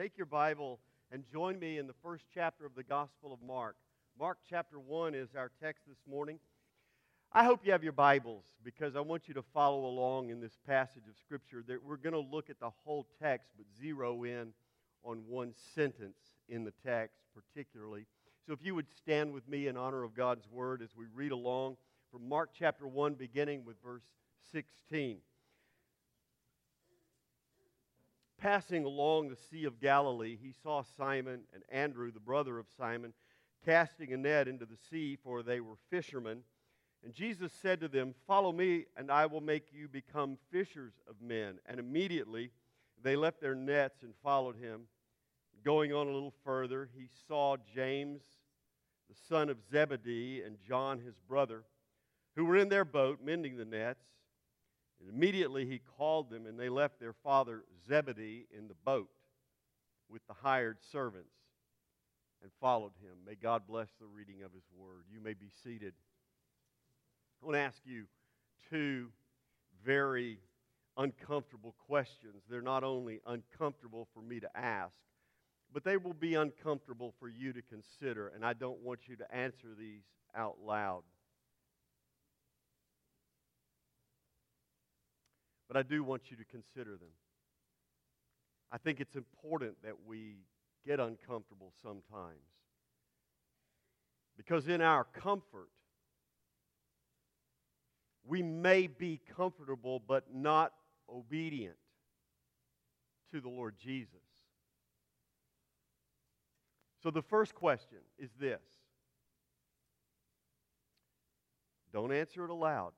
Take your Bible and join me in the first chapter of the Gospel of Mark. Mark chapter 1 is our text this morning. I hope you have your Bibles because I want you to follow along in this passage of Scripture. That we're going to look at the whole text but zero in on one sentence in the text particularly. So if you would stand with me in honor of God's Word as we read along from Mark chapter 1 beginning with verse 16. Passing along the Sea of Galilee, he saw Simon and Andrew, the brother of Simon, casting a net into the sea, for they were fishermen. And Jesus said to them, "Follow me, and I will make you become fishers of men." And immediately they left their nets and followed him. Going on a little further, he saw James, the son of Zebedee, and John, his brother, who were in their boat mending the nets. And immediately he called them, and they left their father Zebedee in the boat with the hired servants and followed him. May God bless the reading of his word. You may be seated. I want to ask you two very uncomfortable questions. They're not only uncomfortable for me to ask, but they will be uncomfortable for you to consider, and I don't want you to answer these out loud. But I do want you to consider them. I think it's important that we get uncomfortable sometimes. Because in our comfort, we may be comfortable but not obedient to the Lord Jesus. So the first question is this. Don't answer it aloud,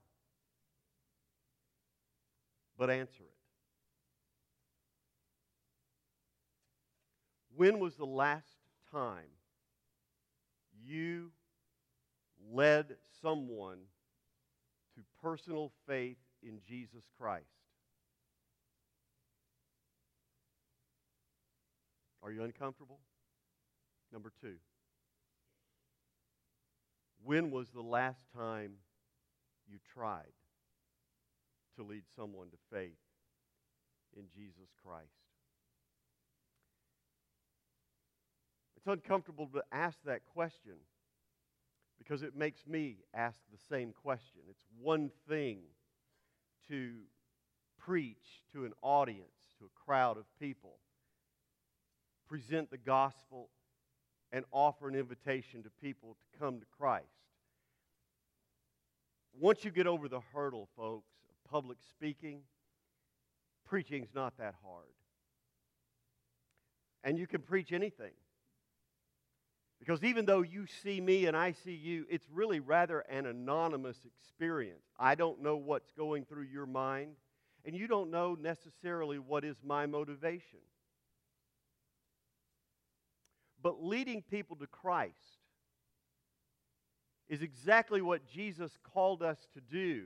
but answer it. When was the last time you led someone to personal faith in Jesus Christ? Are you uncomfortable? Number two, when was the last time you tried to lead someone to faith in Jesus Christ? It's uncomfortable to ask that question because it makes me ask the same question. It's one thing to preach to an audience, to a crowd of people, present the gospel, and offer an invitation to people to come to Christ. Once you get over the hurdle, folks, of public speaking, preaching's not that hard. And you can preach anything. Because even though you see me and I see you, it's really rather an anonymous experience. I don't know what's going through your mind, and you don't know necessarily what is my motivation. But leading people to Christ is exactly what Jesus called us to do.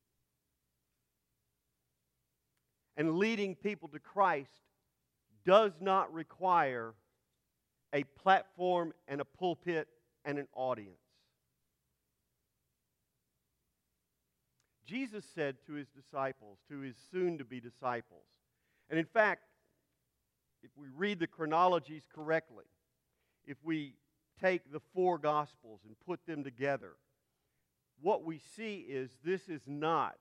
And leading people to Christ does not require a platform and a pulpit and an audience. Jesus said to his disciples, to his soon-to-be disciples, and in fact, if we read the chronologies correctly, if we take the four Gospels and put them together, what we see is this is not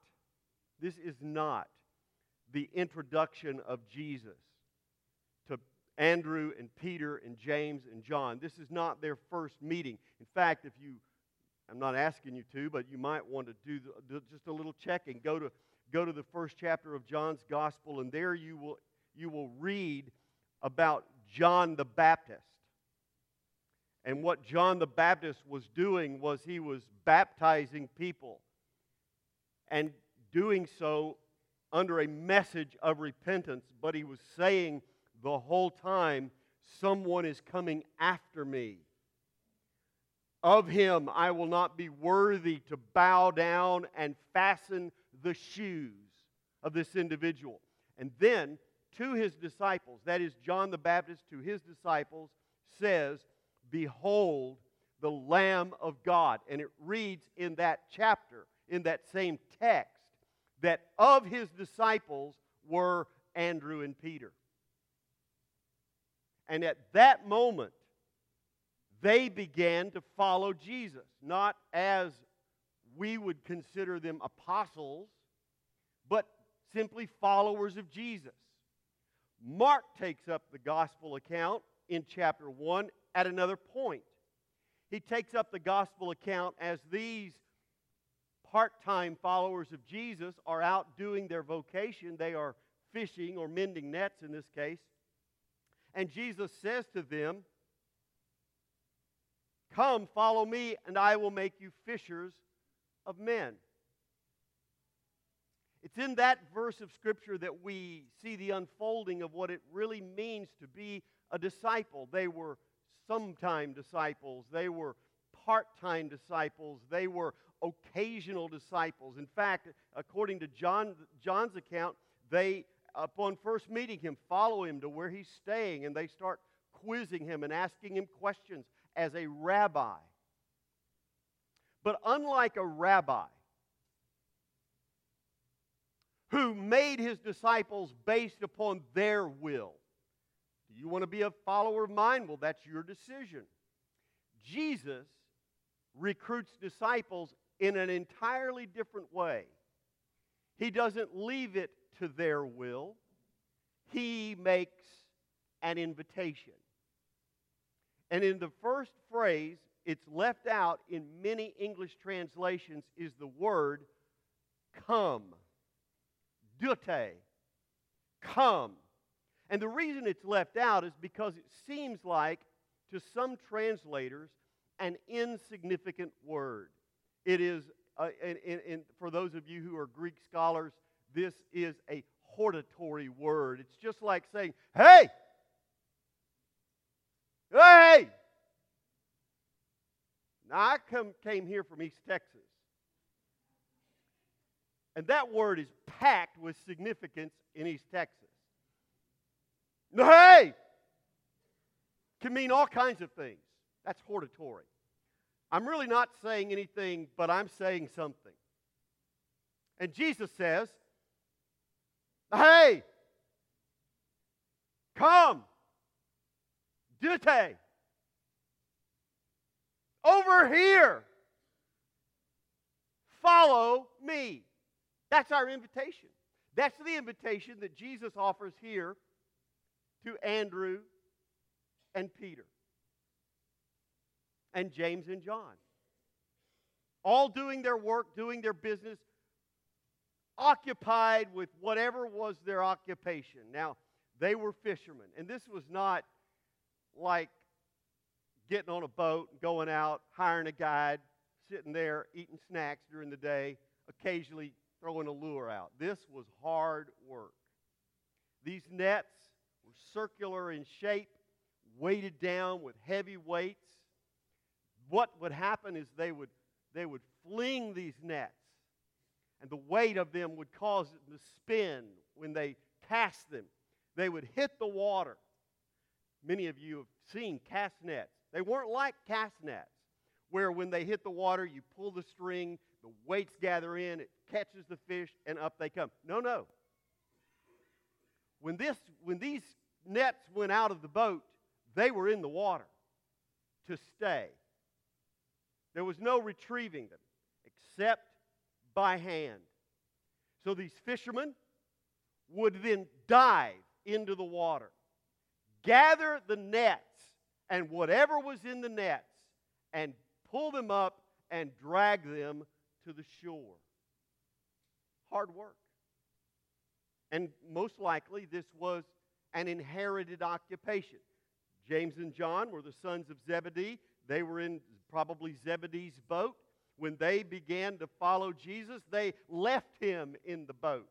the introduction of Jesus to Andrew and Peter and James and John. This is not their first meeting. In fact, I'm not asking you to, but you might want to do just a little checking. Go to the first chapter of John's Gospel, and there you will read about John the Baptist. And what John the Baptist was doing was he was baptizing people and doing so under a message of repentance, but he was saying the whole time, someone is coming after me. Of him I will not be worthy to bow down and fasten the shoes of this individual. And then to his disciples, that is John the Baptist to his disciples, says, "Behold the Lamb of God." And it reads in that chapter, in that same text, that of his disciples were Andrew and Peter. And at that moment, they began to follow Jesus, not as we would consider them apostles, but simply followers of Jesus. Mark takes up the gospel account in chapter 1 at another point. He takes up the gospel account as these part-time followers of Jesus are out doing their vocation. They are fishing or mending nets in this case. And Jesus says to them, "Come, follow me, and I will make you fishers of men." It's in that verse of Scripture that we see the unfolding of what it really means to be a disciple. They were sometime disciples. They were part-time disciples. They were occasional disciples. In fact, according to John's account, they, upon first meeting him, follow him to where he's staying, and they start quizzing him and asking him questions as a rabbi. But unlike a rabbi who made his disciples based upon their will, do you want to be a follower of mine? Well, that's your decision. Jesus recruits disciples in an entirely different way. He doesn't leave it to their will. He makes an invitation. And in the first phrase, it's left out in many English translations, is the word come. Dute. Come. And the reason it's left out is because it seems like, to some translators, an insignificant word. It is, for those of you who are Greek scholars, this is a hortatory word. It's just like saying, "Hey! Hey!" Now, I came here from East Texas. And that word is packed with significance in East Texas. Hey! Can mean all kinds of things. That's hortatory. I'm really not saying anything, but I'm saying something. And Jesus says, "Hey! Come! Dute! Over here! Follow me." That's our invitation. That's the invitation that Jesus offers here to Andrew and Peter and James and John. All doing their work, doing their business, occupied with whatever was their occupation. Now, they were fishermen, and this was not like getting on a boat, going out, hiring a guide, sitting there eating snacks during the day, occasionally throwing a lure out. This was hard work. These nets were circular in shape, weighted down with heavy weights. What would happen is they would fling these nets, and the weight of them would cause them to spin when they cast them. They would hit the water. Many of you have seen cast nets. They weren't like cast nets, where when they hit the water, you pull the string, the weights gather in, it catches the fish, and up they come. No. When these nets went out of the boat, they were in the water to stay. There was no retrieving them except by hand. So these fishermen would then dive into the water, gather the nets and whatever was in the nets, and pull them up and drag them to the shore. Hard work. And most likely this was an inherited occupation. James and John were the sons of Zebedee. They were in probably Zebedee's boat. When they began to follow Jesus, they left him in the boat.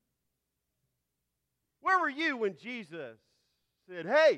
Where were you when Jesus said, "Hey,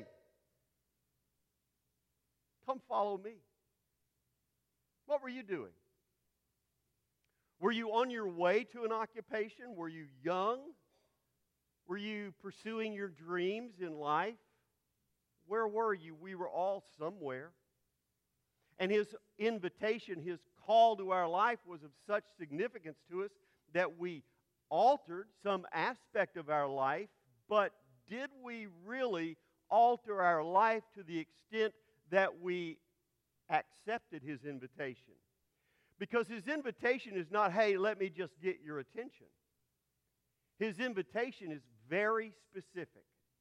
come follow me"? What were you doing? Were you on your way to an occupation? Were you young? Were you pursuing your dreams in life? Where were you? We were all somewhere. And his invitation, his call to our life was of such significance to us that we altered some aspect of our life, but did we really alter our life to the extent that we accepted His invitation. Because His invitation is not, hey, let me just get your attention. His invitation is very specific.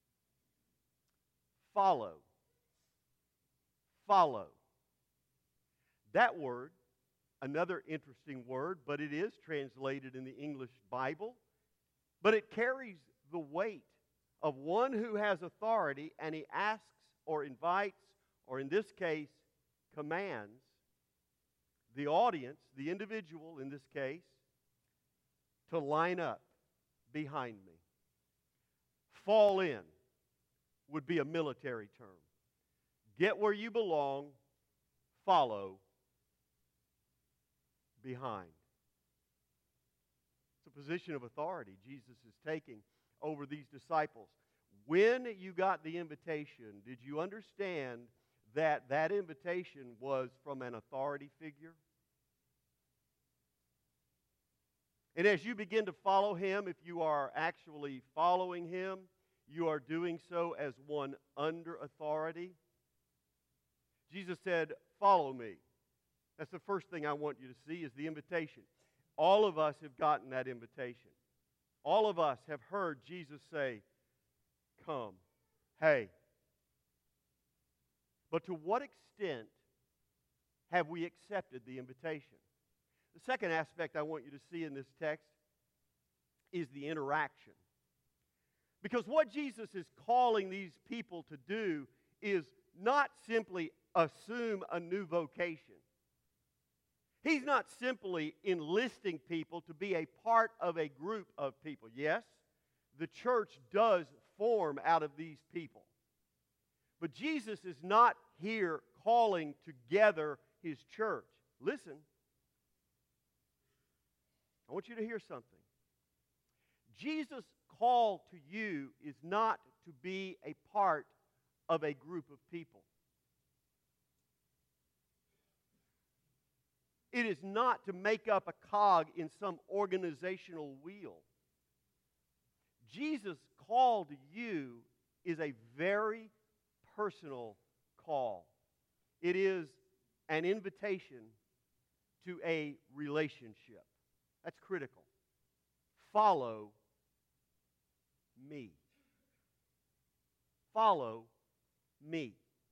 Follow. Follow. That word, another interesting word, but it is translated in the English Bible, but it carries the weight of one who has authority, and he asks or invites, or in this case, commands the audience, the individual in this case, to line up behind me. Fall in would be a military term. Get where you belong, follow behind. It's a position of authority Jesus is taking over these disciples. When you got the invitation, did you understand that that invitation was from an authority figure? And as you begin to follow Him, if you are actually following Him, you are doing so as one under authority. Jesus said, follow me. That's the first thing I want you to see is the invitation. All of us have gotten that invitation. All of us have heard Jesus say, come, hey. But to what extent have we accepted the invitation? The second aspect I want you to see in this text is the interaction. Because what Jesus is calling these people to do is not simply assume a new vocation. He's not simply enlisting people to be a part of a group of people. Yes, the church does form out of these people. But Jesus is not here calling together His church. Listen, I want you to hear something. Jesus' call to you is not to be a part of a group of people. It is not to make up a cog in some organizational wheel. Jesus' call to you is a very personal call. It is an invitation to a relationship. That's critical. Follow me. Follow me.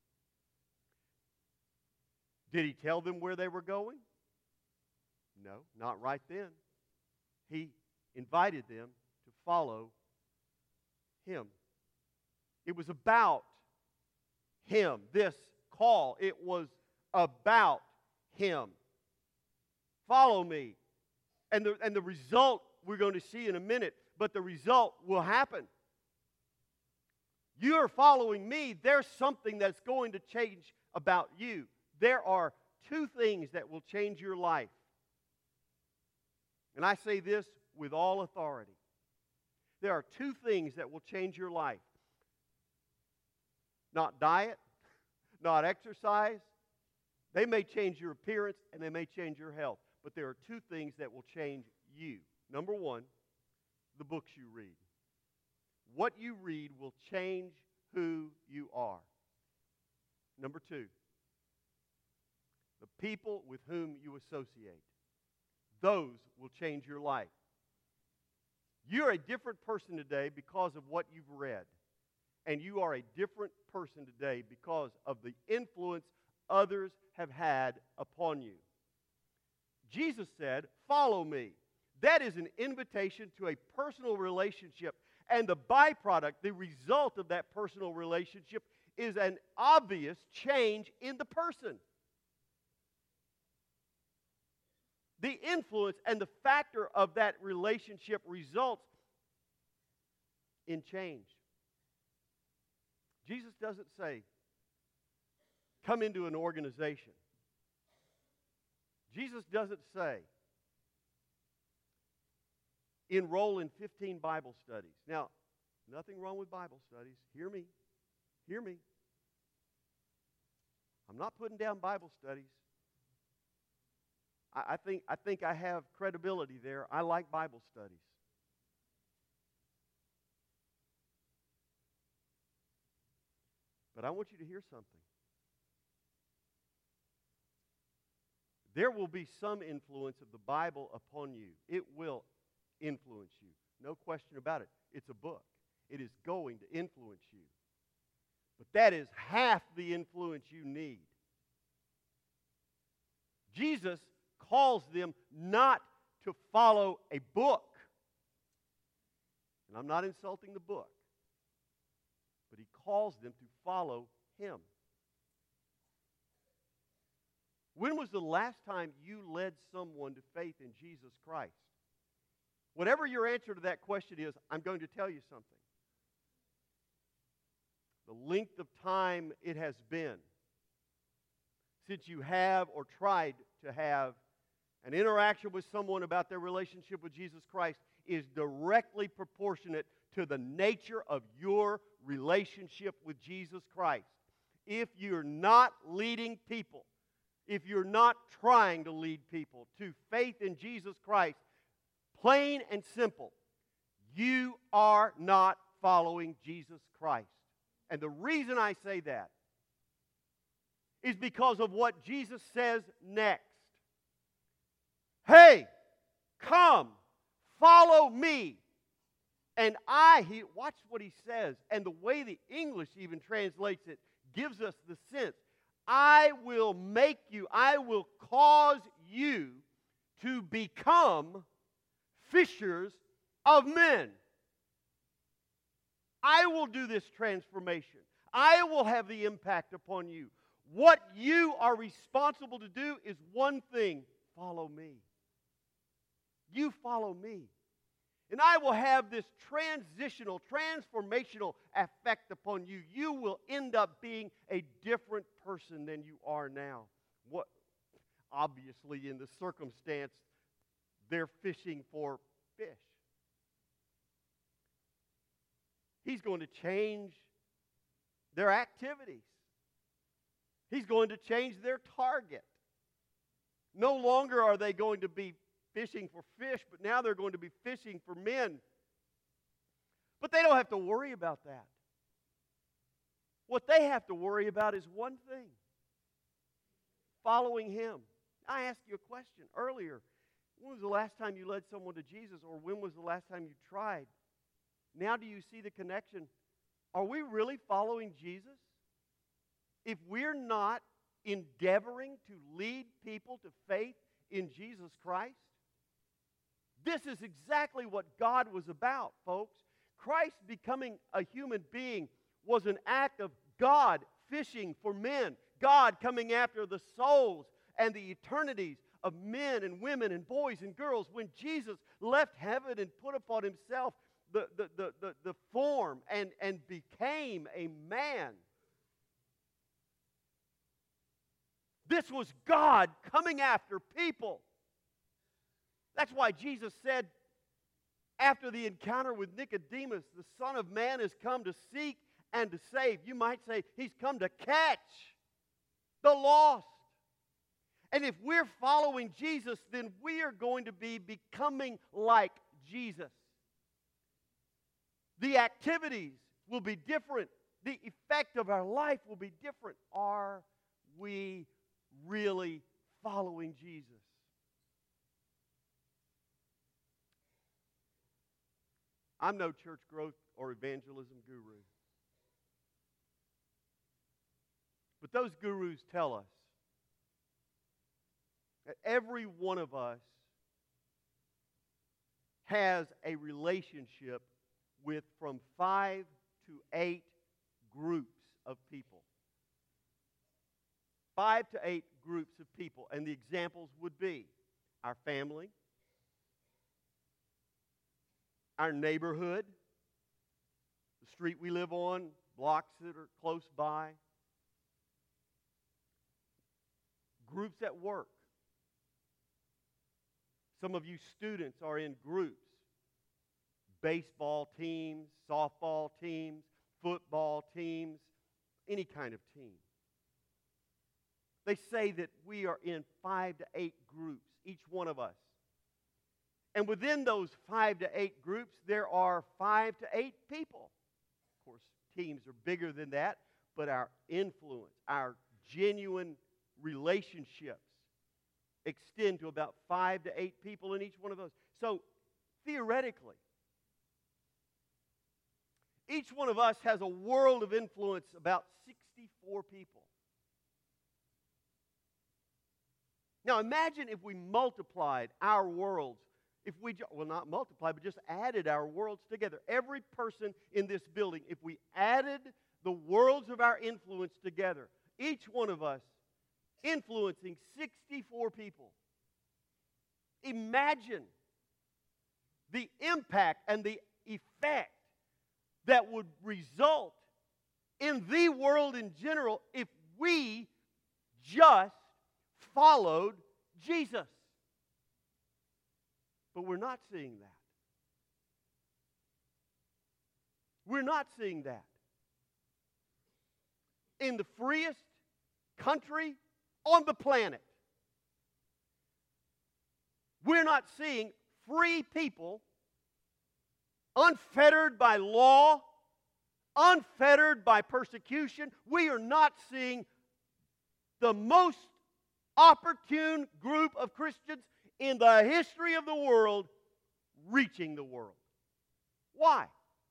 Did He tell them where they were going? No, not right then. He invited them to follow Him. It was about Him. This call, it was about Him. Follow me. And the result we're going to see in a minute, but the result will happen. You are following me. There's something that's going to change about you. There are two things that will change your life. And I say this with all authority. There are two things that will change your life. Not diet, not exercise. They may change your appearance and they may change your health. But there are two things that will change you. Number one, the books you read. What you read will change who you are. Number two, the people with whom you associate. Those will change your life. You're a different person today because of what you've read. And you are a different person today because of the influence others have had upon you. Jesus said, follow me. That is an invitation to a personal relationship. And the byproduct, the result of that personal relationship is an obvious change in the person. The influence and the factor of that relationship results in change. Jesus doesn't say, come into an organization. Jesus doesn't say, enroll in 15 Bible studies. Now, nothing wrong with Bible studies. Hear me. Hear me. I'm not putting down Bible studies. I think I have credibility there. I like Bible studies. But I want you to hear something. There will be some influence of the Bible upon you. It will influence you. No question about it. It's a book. It is going to influence you. But that is half the influence you need. Jesus calls them not to follow a book. And I'm not insulting the book. But he calls them to follow him. When was the last time you led someone to faith in Jesus Christ? Whatever your answer to that question is, I'm going to tell you something. The length of time it has been since you have or tried to have an interaction with someone about their relationship with Jesus Christ is directly proportionate to the nature of your relationship with Jesus Christ. If you're not leading people, if you're not trying to lead people to faith in Jesus Christ, plain and simple, you are not following Jesus Christ. And the reason I say that is because of what Jesus says next. Hey, come, follow me. And watch what he says. And the way the English even translates it gives us the sense. I will make you, I will cause you to become fishers of men. I will do this transformation. I will have the impact upon you. What you are responsible to do is one thing: follow me. You follow me. And I will have this transformational effect upon you. You will end up being a different person than you are now. Obviously, in the circumstance, they're fishing for fish. He's going to change their activities. He's going to change their target. No longer are they going to be fishing for fish, but now they're going to be fishing for men. But they don't have to worry about that. What they have to worry about is one thing: following him. I asked you a question earlier. When was the last time you led someone to Jesus, or when was the last time you tried? Now do you see the connection? Are we really following Jesus? If we're not endeavoring to lead people to faith in Jesus Christ, this is exactly what God was about, folks. Christ becoming a human being was an act of God fishing for men, God coming after the souls and the eternities of men and women and boys and girls. When Jesus left heaven and put upon himself the form and became a man, this was God coming after people. That's why Jesus said, after the encounter with Nicodemus, the Son of Man has come to seek and to save. You might say he's come to catch the lost. And if we're following Jesus, then we are going to be becoming like Jesus. The activities will be different. The effect of our life will be different. Are we really following Jesus? I'm no church growth or evangelism guru. But those gurus tell us that every one of us has a relationship with from 5 to 8 groups of people. 5 to 8 groups of people. And the examples would be our family, our neighborhood, the street we live on, blocks that are close by, groups at work. Some of you students are in groups, baseball teams, softball teams, football teams, any kind of team. They say that we are in 5 to 8 groups, each one of us. And within those 5 to 8 groups, there are 5 to 8 people. Of course, teams are bigger than that, but our influence, our genuine relationships extend to about 5 to 8 people in each one of those. So, theoretically, each one of us has a world of influence, about 64 people. Now imagine if we multiplied our worlds, not multiplied, but just added our worlds together. Every person in this building, if we added the worlds of our influence together, each one of us influencing 64 people. Imagine the impact and the effect that would result in the world in general if we just followed Jesus. But we're not seeing that. We're not seeing that. In the freest country on the planet, we're not seeing free people unfettered by law, unfettered by persecution. We are not seeing the most opportune group of Christians in the history of the world reaching the world. Why?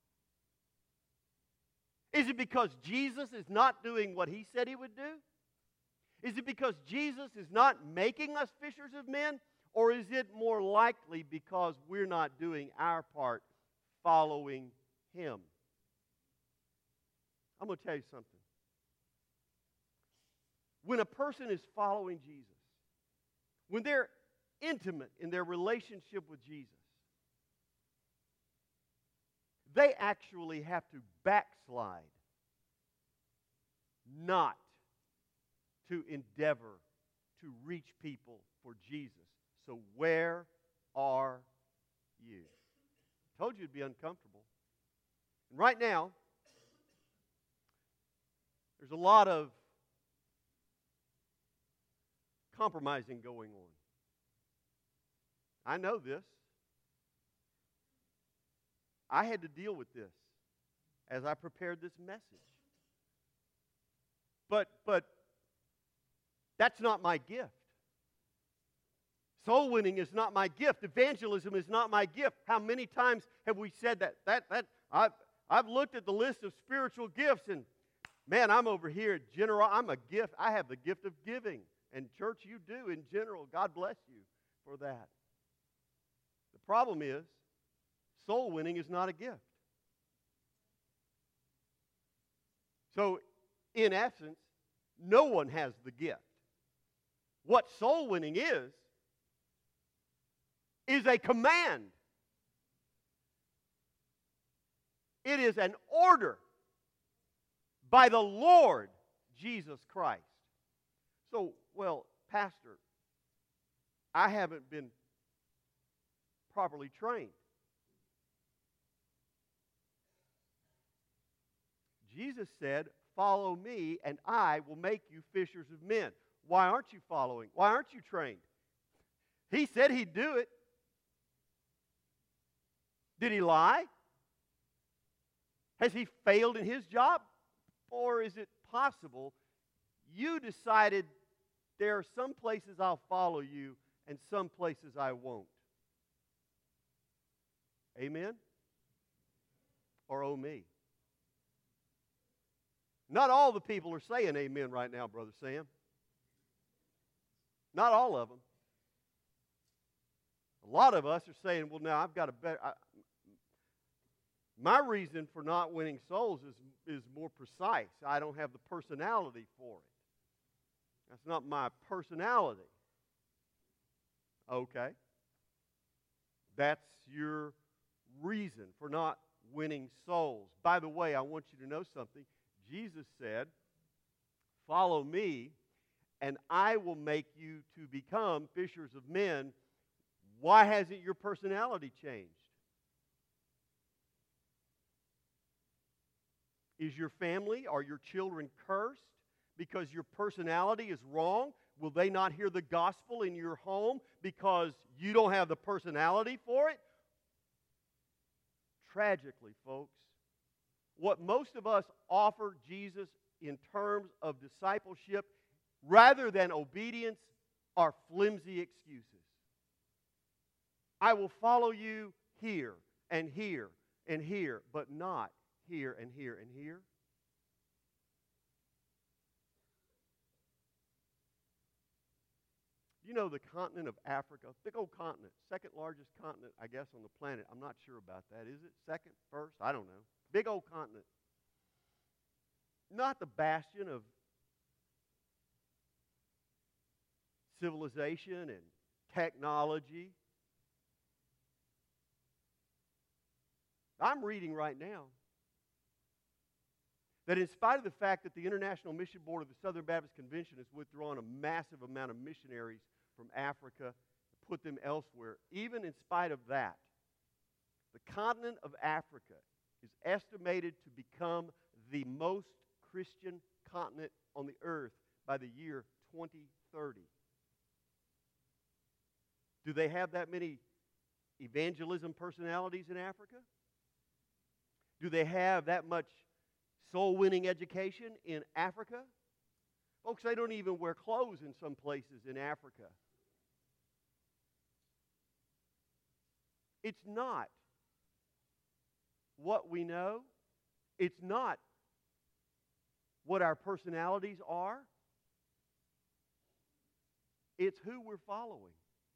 Is it because Jesus is not doing what He said He would do? Is it because Jesus is not making us fishers of men? Or is it more likely because we're not doing our part following Him? I'm going to tell you something. When a person is following Jesus, when they're intimate in their relationship with Jesus, they actually have to backslide, not to endeavor to reach people for Jesus. So where are you? I told you it'd be uncomfortable. And right now, there's a lot of compromising going on. I know this. I had to deal with this as I prepared this message. But that's not my gift. Soul winning is not my gift. Evangelism is not my gift. How many times have we said that? I've looked at the list of spiritual gifts, and man, I'm over here at general. I'm a gift. I have the gift of giving. And church, you do in general. God bless you for that. The problem is, soul winning is not a gift. So, in essence, no one has the gift. What soul winning is a command. It is an order by the Lord Jesus Christ. So, well, Pastor, I haven't been properly trained. Jesus said, "Follow me, and I will make you fishers of men." Why aren't you following? Why aren't you trained? He said He'd do it. Did He lie? Has He failed in His job? Or is it possible you decided there are some places I'll follow you and some places I won't? Amen? Or oh me? Not all the people are saying amen right now, Brother Sam. Not all of them. A lot of us are saying, well, now I've got a better... my reason for not winning souls is more precise. I don't have the personality for it. That's not my personality. Okay. That's your reason for not winning souls. By the way, I want you to know something. Jesus said, "Follow me, and I will make you to become fishers of men." Why hasn't your personality changed? Is your family or your children cursed because your personality is wrong? Will they not hear the gospel in your home because you don't have the personality for it? Tragically, folks, what most of us offer Jesus in terms of discipleship rather than obedience are flimsy excuses. I will follow you here and here and here, but not here and here and here. You know the continent of Africa, big old continent, second largest continent, I guess, on the planet. I'm not sure about that. Is it second, first? I don't know. Big old continent. Not the bastion of civilization and technology. I'm reading right now that in spite of the fact that the International Mission Board of the Southern Baptist Convention has withdrawn a massive amount of missionaries from Africa and put them elsewhere, even in spite of that, the continent of Africa is estimated to become the most Christian continent on the earth by the year 2030. Do they have that many evangelism personalities in Africa? Do they have that much soul-winning education in Africa? Folks, they don't even wear clothes in some places in Africa. It's not what we know. It's not what our personalities are. It's who we're following.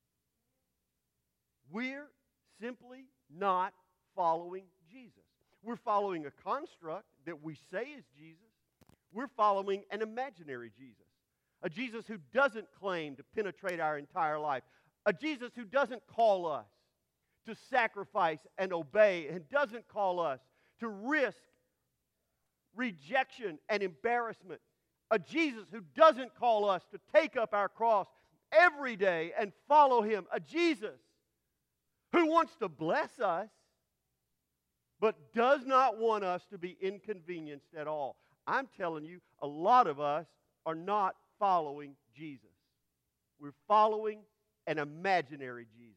We're simply not following Jesus. We're following a construct that we say is Jesus. We're following an imaginary Jesus. A Jesus who doesn't claim to penetrate our entire life. A Jesus who doesn't call us to sacrifice and obey and doesn't call us to risk rejection and embarrassment. A Jesus who doesn't call us to take up our cross every day and follow Him. A Jesus who wants to bless us but does not want us to be inconvenienced at all. I'm telling you, a lot of us are not following Jesus. We're following an imaginary Jesus.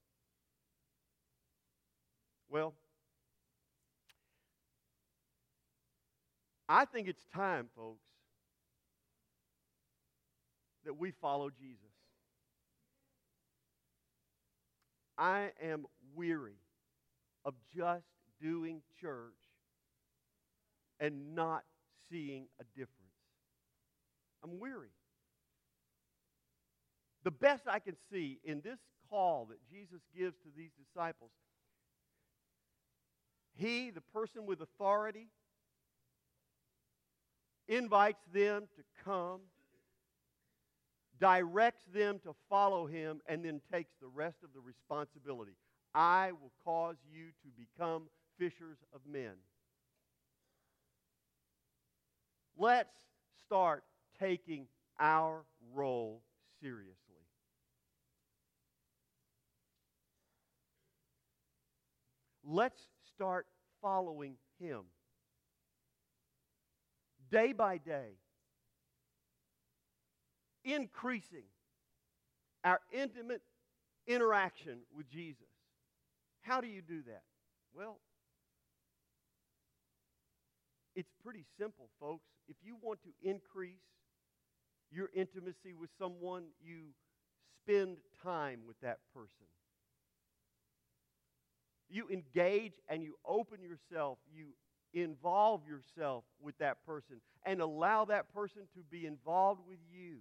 Well, I think it's time, folks, that we follow Jesus. I am weary of just doing church and not seeing a difference. I'm weary. The best I can see in this call that Jesus gives to these disciples, He, the person with authority, invites them to come, directs them to follow Him, and then takes the rest of the responsibility. I will cause you to become fishers of men. Let's start taking our role seriously. Let's start following Him. Day by day. Increasing our intimate interaction with Jesus. How do you do that? Well, it's pretty simple, folks. If you want to increase your intimacy with someone, you spend time with that person. You engage and you open yourself, you involve yourself with that person and allow that person to be involved with you.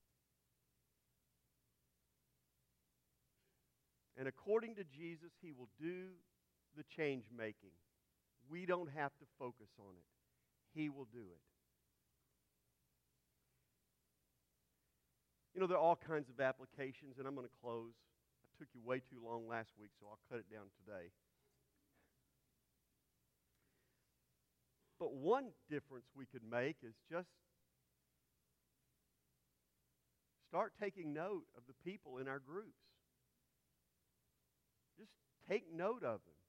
And according to Jesus, He will do the change making. We don't have to focus on it. He will do it. You know, there are all kinds of applications, and I'm going to close. I took you way too long last week, so I'll cut it down today. But one difference we could make is just start taking note of the people in our groups. Just take note of them.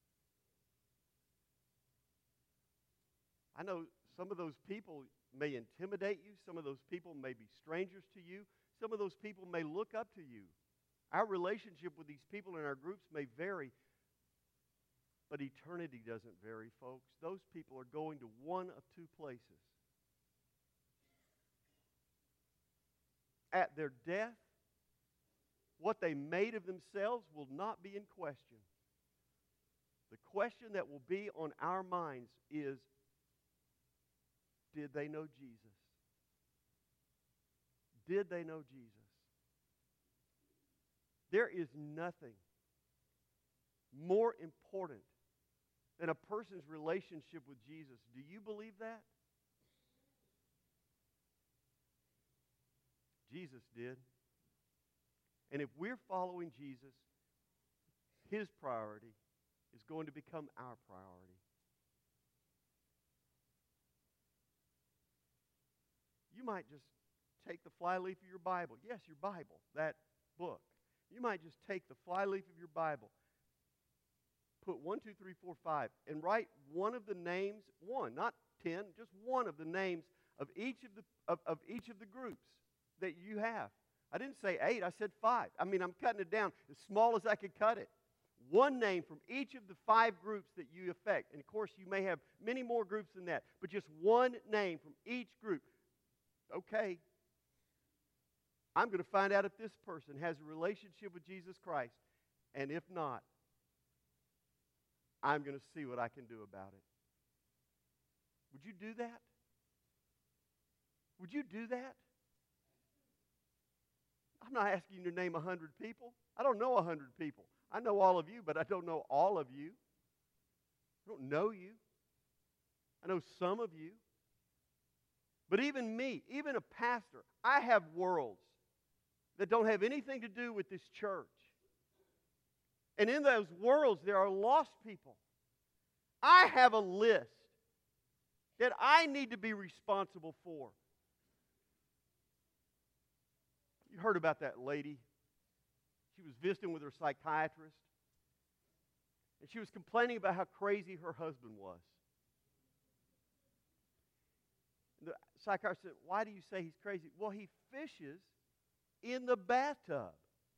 I know some of those people may intimidate you. Some of those people may be strangers to you. Some of those people may look up to you. Our relationship with these people in our groups may vary, but eternity doesn't vary, folks. Those people are going to one of two places. at their death, what they made of themselves will not be in question. The question that will be on our minds is, did they know Jesus? Did they know Jesus? There is nothing more important than a person's relationship with Jesus. Do you believe that? Jesus did. And if we're following Jesus, His priority is going to become our priority. You might just take the flyleaf of your Bible. Yes, your Bible, that book. You might just take the flyleaf of your Bible, put 1, 2, 3, 4, 5, and write one of the names, one, not 10, just one of the names of each of the groups that you have. I didn't say 8, I said 5. I mean, I'm cutting it down as small as I could cut it. One name from each of the 5 groups that you affect. And of course, you may have many more groups than that, but just one name from each group. Okay, I'm going to find out if this person has a relationship with Jesus Christ. And if not, I'm going to see what I can do about it. Would you do that? Would you do that? I'm not asking you to name 100 people. I don't know 100 people. I know all of you, but I don't know all of you. I don't know you. I know some of you. But even me, even a pastor, I have worlds that don't have anything to do with this church. And in those worlds, there are lost people. I have a list that I need to be responsible for. You heard about that lady. She was visiting with her psychiatrist. And she was complaining about how crazy her husband was. The psychiatrist said, "Why do you say he's crazy?" "Well, he fishes in the bathtub."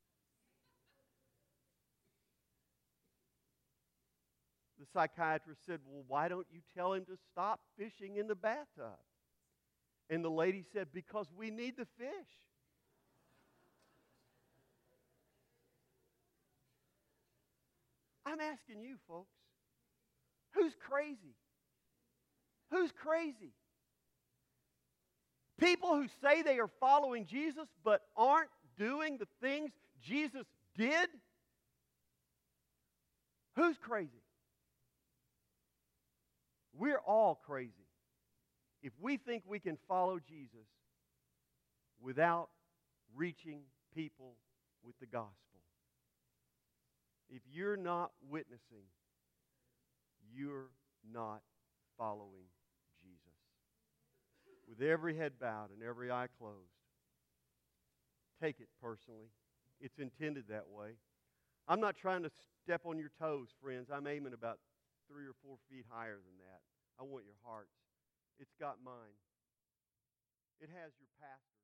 The psychiatrist said, "Well, why don't you tell him to stop fishing in the bathtub?" And the lady said, "Because we need the fish." I'm asking you, folks, who's crazy? Who's crazy? People who say they are following Jesus but aren't doing the things Jesus did? Who's crazy? We're all crazy if we think we can follow Jesus without reaching people with the gospel. If you're not witnessing, you're not following Jesus. With every head bowed and every eye closed, take it personally. It's intended that way. I'm not trying to step on your toes, friends. I'm aiming about 3 or 4 feet higher than that. I want your hearts. It's got mine. It has your pastor.